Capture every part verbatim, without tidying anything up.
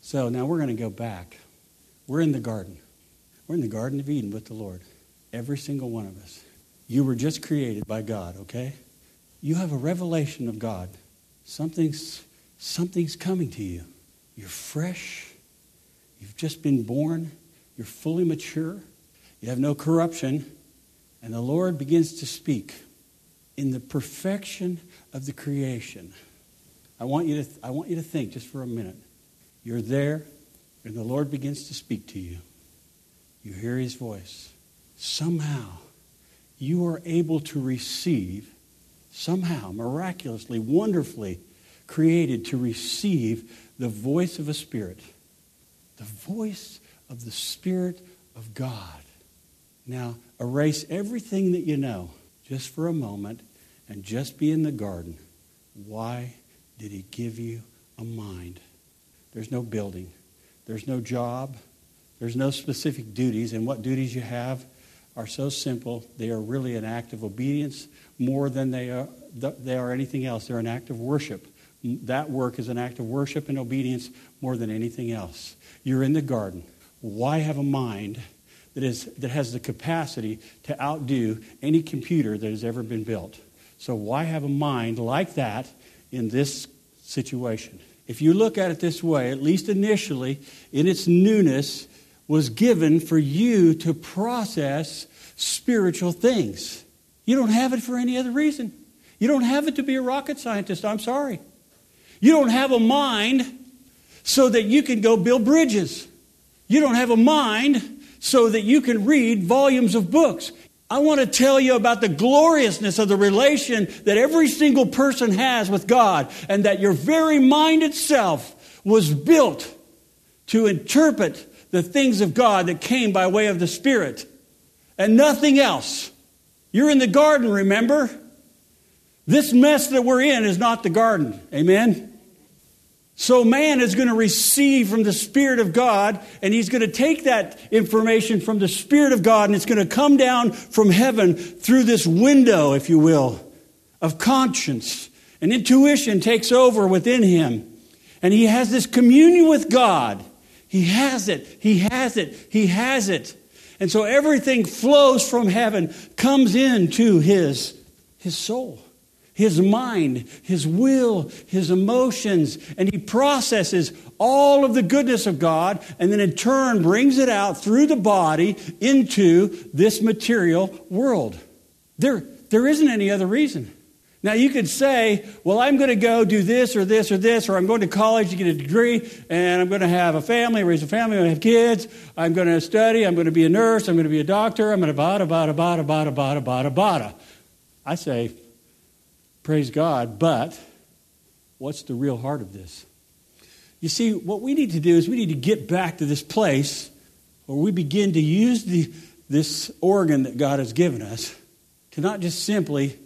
So now we're going to go back. We're in the garden. We're in the Garden of Eden with the Lord. Every single one of us. You were just created by God, okay? You have a revelation of God. Something's, something's coming to you. You're fresh. You've just been born. You're fully mature. You have no corruption. And the Lord begins to speak in the perfection of the creation. I want you to, I want you to think just for a minute. You're there, and the Lord begins to speak to you. You hear his voice. Somehow, you are able to receive, somehow, miraculously, wonderfully created to receive the voice of a spirit. The voice of the Spirit of God. Now, erase everything that you know just for a moment and just be in the garden. Why did he give you a mind? There's no building. There's no job. There's no specific duties. And what duties you have are so simple. They are really an act of obedience more than they are, they are anything else. They're an act of worship. That work is an act of worship and obedience more than anything else. You're in the garden. Why have a mind that is that has the capacity to outdo any computer that has ever been built? So why have a mind like that in this situation? If you look at it this way, at least initially, in its newness, was given for you to process spiritual things. You don't have it for any other reason. You don't have it to be a rocket scientist. I'm sorry. You don't have a mind so that you can go build bridges. You don't have a mind so that you can read volumes of books. I want to tell you about the gloriousness of the relation that every single person has with God, and that your very mind itself was built to interpret the things of God that came by way of the Spirit, and nothing else. You're in the garden, remember? This mess that we're in is not the garden. Amen? So man is going to receive from the Spirit of God, and he's going to take that information from the Spirit of God, and it's going to come down from heaven through this window, if you will, of conscience. And intuition takes over within him. And he has this communion with God. He has it. He has it. He has it. And so everything flows from heaven, comes into his, his soul. His mind, his will, his emotions, and he processes all of the goodness of God, and then in turn brings it out through the body into this material world. There, there isn't any other reason. Now you could say, well, I'm going to go do this or this or this, or I'm going to college to get a degree, and I'm going to have a family, raise a family, I'm going to have kids, I'm going to study, I'm going to be a nurse, I'm going to be a doctor, I'm going to bada, bada, bada, bada, bada, bada, bada. I say, praise God, but what's the real heart of this? You see, what we need to do is we need to get back to this place where we begin to use the, this organ that God has given us to not just simply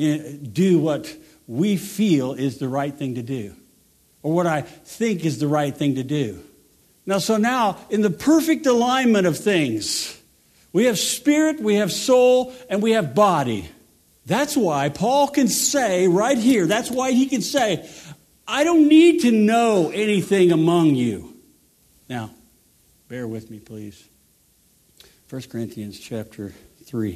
do what we feel is the right thing to do, or what I think is the right thing to do. Now, so now, in the perfect alignment of things, we have spirit, we have soul, and we have body. That's why Paul can say right here, that's why he can say, I don't need to know anything among you. Now, bear with me, please. First Corinthians chapter three.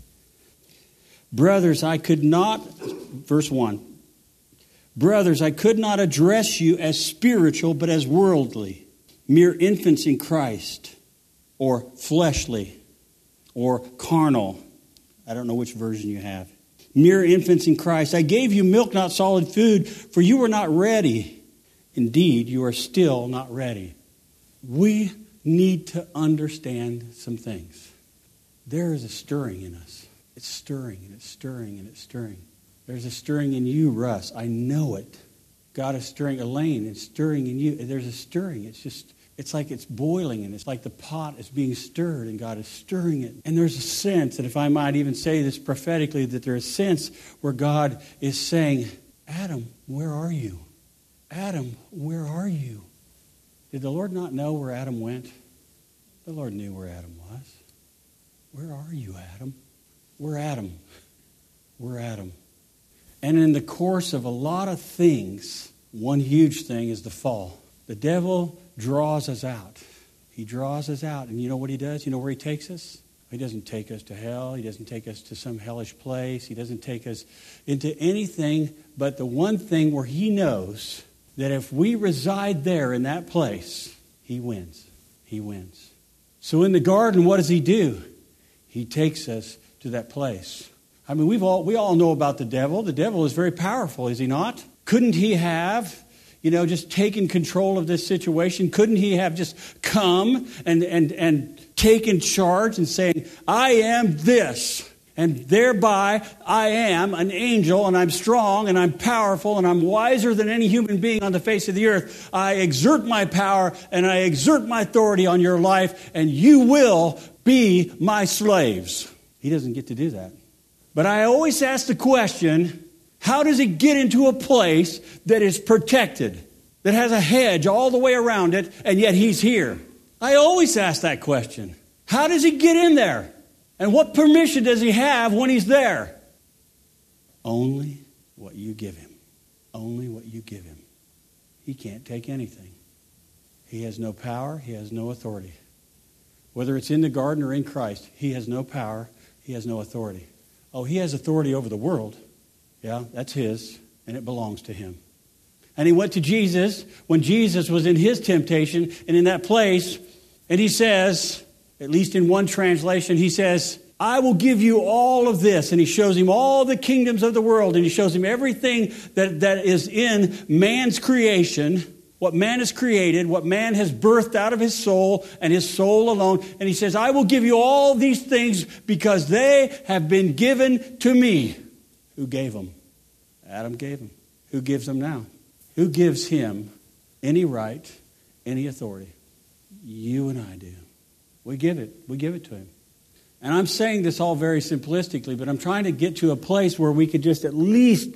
Brothers, I could not, verse one. Brothers, I could not address you as spiritual, but as worldly, mere infants in Christ, or fleshly, or carnal. I don't know which version you have. Mere infants in Christ. I gave you milk, not solid food, for you were not ready. Indeed, you are still not ready. We need to understand some things. There is a stirring in us. It's stirring, and it's stirring, and it's stirring. There's a stirring in you, Russ. I know it. God is stirring. Elaine, it's stirring in you. There's a stirring. It's just... It's like it's boiling, and it's like the pot is being stirred, and God is stirring it. And there's a sense, and if I might even say this prophetically, that there's a sense where God is saying, Adam, where are you? Adam, where are you? Did the Lord not know where Adam went? The Lord knew where Adam was. Where are you, Adam? We're Adam. We're Adam. And in the course of a lot of things, one huge thing is the fall. The devil draws us out. He draws us out. And you know what he does? You know where he takes us? He doesn't take us to hell. He doesn't take us to some hellish place. He doesn't take us into anything but the one thing where he knows that if we reside there in that place, he wins. He wins. So in the garden, what does he do? He takes us to that place. I mean, we've all we all know about the devil. The devil is very powerful, is he not? Couldn't he have, you know, just taken control of this situation? Couldn't he have just come and and and taken charge and saying, I am this, and thereby I am an angel, and I'm strong, and I'm powerful, and I'm wiser than any human being on the face of the earth. I exert my power, and I exert my authority on your life, and you will be my slaves. He doesn't get to do that. But I always ask the question, how does he get into a place that is protected, that has a hedge all the way around it, and yet he's here? I always ask that question. How does he get in there? And what permission does he have when he's there? Only what you give him. Only what you give him. He can't take anything. He has no power. He has no authority. Whether it's in the garden or in Christ, he has no power. He has no authority. Oh, he has authority over the world. Yeah, that's his, and it belongs to him. And he went to Jesus when Jesus was in his temptation and in that place, and he says, at least in one translation, he says, I will give you all of this. And he shows him all the kingdoms of the world, and he shows him everything that, that is in man's creation, what man has created, what man has birthed out of his soul and his soul alone. And he says, I will give you all these things because they have been given to me. Who gave them? Adam gave them. Who gives them now? Who gives him any right, any authority? You and I do. We give it. We give it to him. And I'm saying this all very simplistically, but I'm trying to get to a place where we could just at least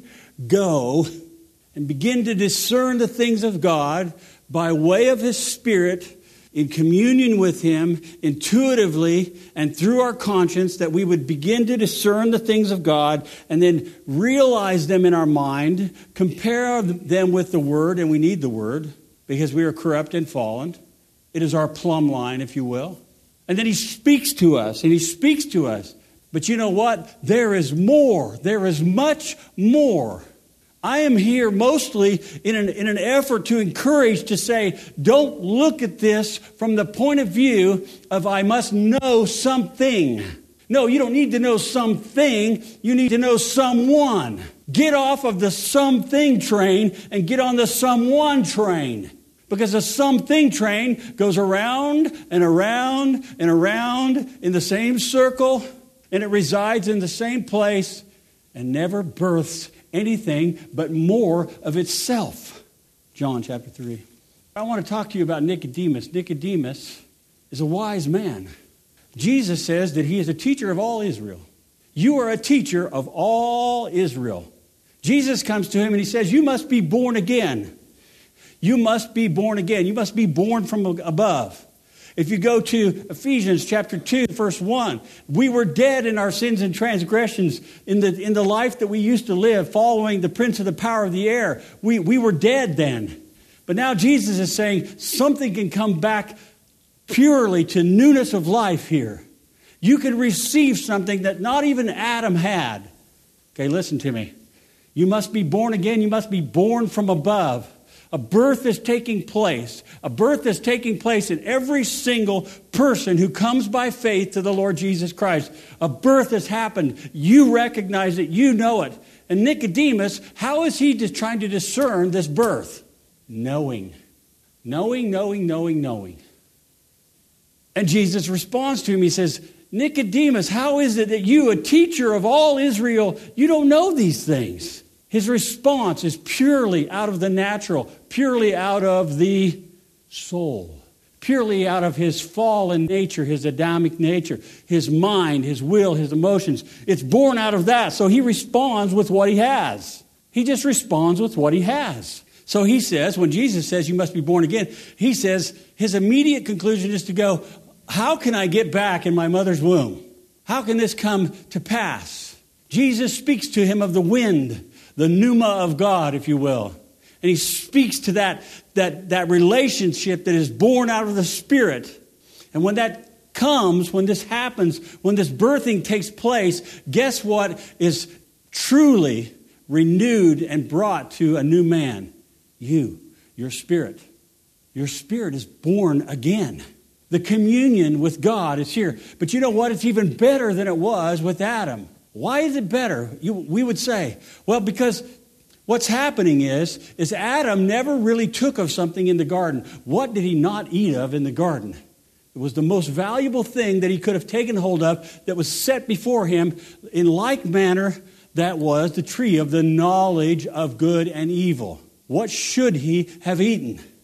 go and begin to discern the things of God by way of his Spirit in communion with him intuitively and through our conscience, that we would begin to discern the things of God and then realize them in our mind, compare them with the Word, and we need the Word because we are corrupt and fallen. It is our plumb line, if you will. And then he speaks to us, and he speaks to us. But you know what? There is more. There is much more. I am here mostly in an, in an effort to encourage, to say, don't look at this from the point of view of I must know something. No, you don't need to know something. You need to know someone. Get off of the something train and get on the someone train. Because the something train goes around and around and around in the same circle, and it resides in the same place and never births anything but more of itself. John chapter three. I want to talk to you about Nicodemus. Nicodemus is a wise man. Jesus says that he is a teacher of all Israel. You are a teacher of all Israel. Jesus comes to him and he says, you must be born again. You must be born again. You must be born from above. If you go to Ephesians chapter two, verse one, we were dead in our sins and transgressions in the in the life that we used to live, following the prince of the power of the air. We, we were dead then. But now Jesus is saying something can come back purely to newness of life here. You can receive something that not even Adam had. Okay, listen to me. You must be born again. You must be born from above. A birth is taking place. A birth is taking place in every single person who comes by faith to the Lord Jesus Christ. A birth has happened. You recognize it. You know it. And Nicodemus, how is he just trying to discern this birth? Knowing. Knowing, knowing, knowing, knowing. And Jesus responds to him. He says, Nicodemus, how is it that you, a teacher of all Israel, you don't know these things? His response is purely out of the natural, purely out of the soul, purely out of his fallen nature, his Adamic nature, his mind, his will, his emotions. It's born out of that. So he responds with what he has. He just responds with what he has. So he says, when Jesus says you must be born again, he says his immediate conclusion is to go, how can I get back in my mother's womb? How can this come to pass? Jesus speaks to him of the wind, the pneuma of God, if you will. And he speaks to that, that, that relationship that is born out of the Spirit. And when that comes, when this happens, when this birthing takes place, guess what is truly renewed and brought to a new man? You, your spirit. Your spirit is born again. The communion with God is here. But you know what? It's even better than it was with Adam. Why is it better? You, we would say, well, because what's happening is, is Adam never really took of something in the garden. What did he not eat of in the garden? It was the most valuable thing that he could have taken hold of that was set before him. In like manner, that was the tree of the knowledge of good and evil. What should he have eaten?